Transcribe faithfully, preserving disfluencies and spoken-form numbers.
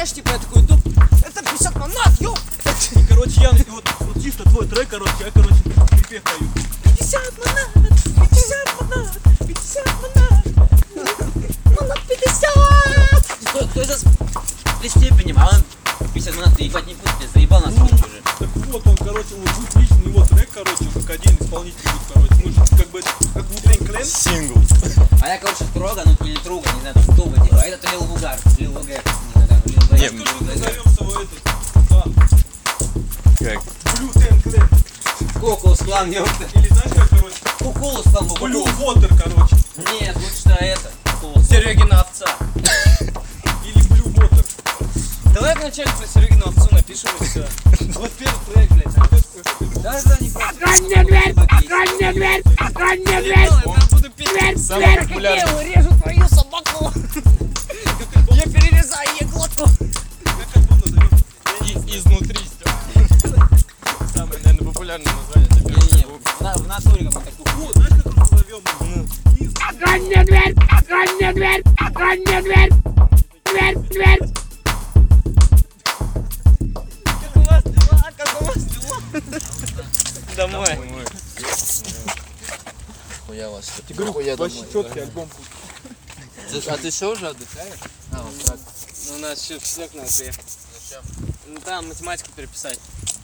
знаешь, типа я такой иду, это пятьдесят манат, ёп! И, короче, я вот, вот чисто твой трек, короче, я, короче, припев пою. пятьдесят манат, пятьдесят манат, пятьдесят манат, манат пятьдесят! Кто, кто из с степенем, а он пятьдесят манат, ты ебать не будешь, ты заебал нас уже. Так вот он, короче, вот будет личный его трек, короче, как один исполнитель будет, короче. Мы же как бы, как Wu-Tang Clan. Сингл. А я, короче, строго, ну или Труга, не знаю, там Туга, типа, а этот Лил Вугар, Лил Вугар, не знаю, Лил Вугар. Я скажу, назовем его этот, да, Как? Wu-Tang Clan. Кокус клан, ёпта. Или знаешь как, короче, Кукулус клан, Blue Кукулус. Water, короче. Нет, лучше это, Кукулус. Серегина овца. Или Blue Water. Давай вначале про Серегину овцу напишем и все. Вот первый трек, блядь. Да, да, не просто. Огонь на дверь! Огонь на дверь! Огонь на дверь! Я буду петь. Дверь! Самый Дверь! популярный. Я режу твою собаку. Я перерезаю ей глотку. Как альбом назовем? И, изнутри. Самое, наверное, популярное название для первого Не-не, альбома. в, на- в натуре какой-то кухня. Вот, знаешь, как он назовем? Огонь на дверь! Огонь на дверь! Огонь на дверь! Дверь! Дверь! Как у вас дела? Как у вас дела? Домой. Ой. Хуя вас. Я говорю, Хуя вообще домой. четкий альбом. Ты- А ты что, уже отдыхаешь? А, вот так. Ну, у нас еще в четверг надо приехать. Зачем? Ну там математику переписать.